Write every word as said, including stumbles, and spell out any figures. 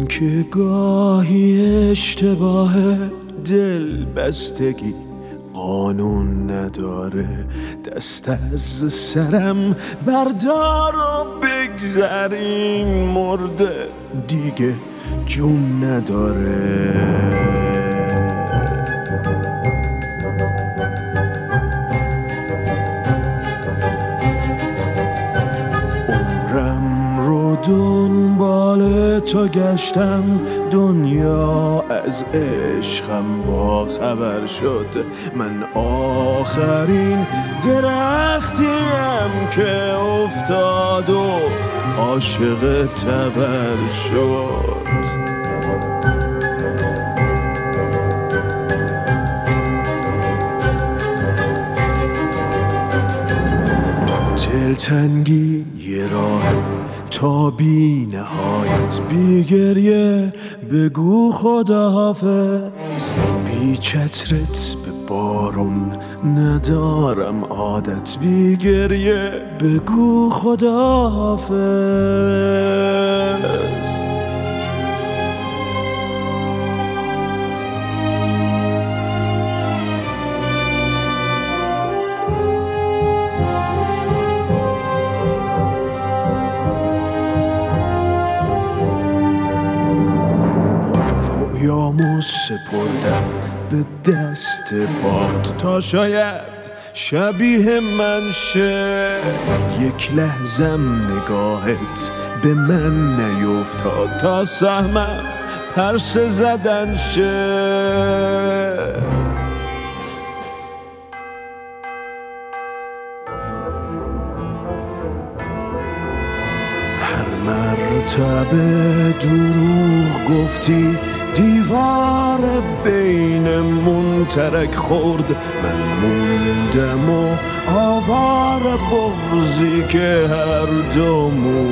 که گاهی اشتباه دل بستگی قانون نداره، دست از سرم بردار و بگذرین، مرده دیگه جون نداره. عمرم رو دنبال تو گشتم، دنیا از عشقم با خبر شد، من آخرین درختیم که افتاد و عاشق تبر شد. دلتنگی یه راه تا بی نهایت، بی گریه بگو خداحافظ، بی چترت به بارون ندارم عادت، بی گریه بگو خداحافظ. رویامو سپردم به دست باد تا شاید شبیه من شه، یک لحظم نگاهت به من نیفتاد تا سهمم پرسه زدن شه. هر مرتبه دروغ گفتی، دیوار بینمون ترک خورد، من موندم و آوار بغضی که هر دومون